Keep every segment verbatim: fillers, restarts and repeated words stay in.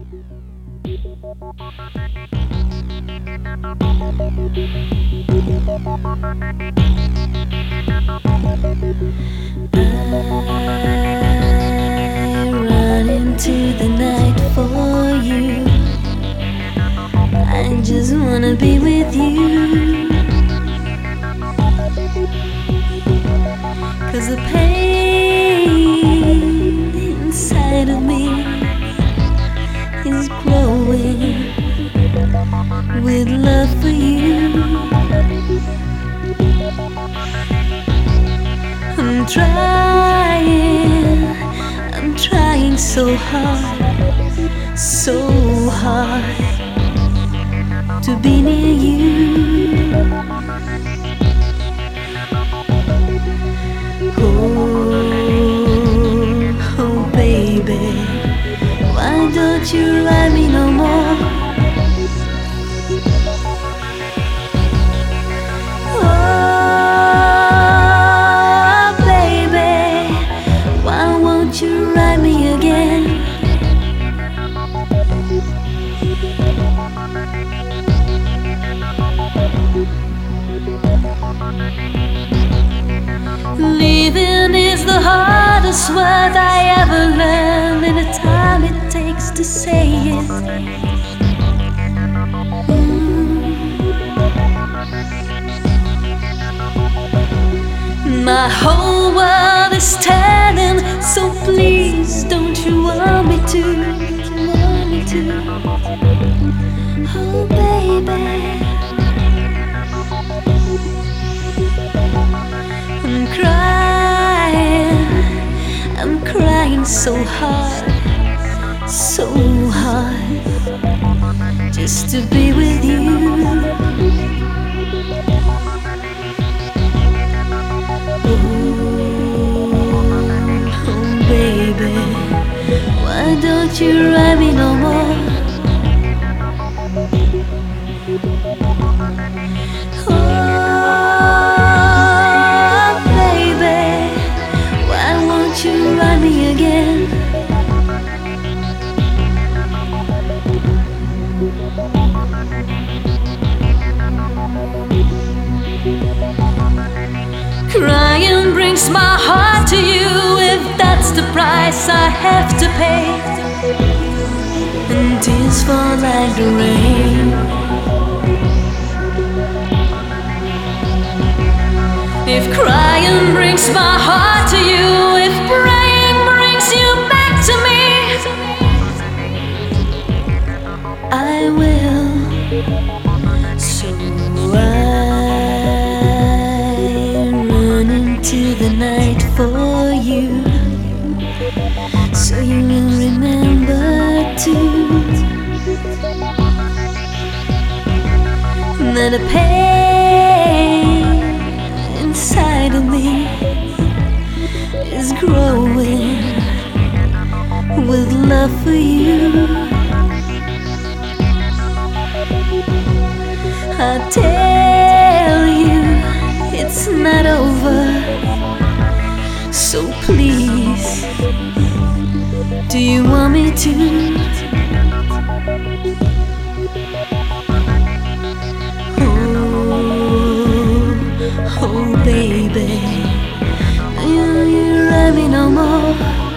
run into the night for you. I just wanna be with you. 'Cause the pain inside of me is growing with love for you. I'm trying, I'm trying so hard, so hard to be near you. Oh, oh baby, why don't you write me no more? Oh baby, why won't you write me again? Leaving is the hardest word I ever learned, and the time it takes to say it. Mm. My whole world is turning, so please don't you want me to, want me to. Oh baby, I'm crying, I'm crying so hard, so hard, just to be with you. Oh, oh baby, why don't you write me no more? Write me again. Crying brings my heart to you, if that's the price I have to pay. And tears fall like the rain. If crying brings my heart to you, if praying brings you back to me, I will. So I run into the night for you, so you will remember too that the pain inside of me is growing with love for you. I tell you it's not over, so please, do you want me to? Oh baby, you, you love me no more.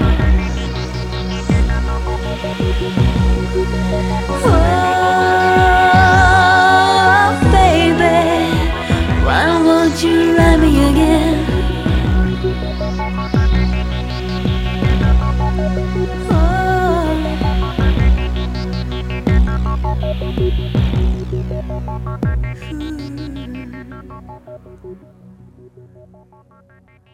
Oh baby, why won't you write me again? Oh.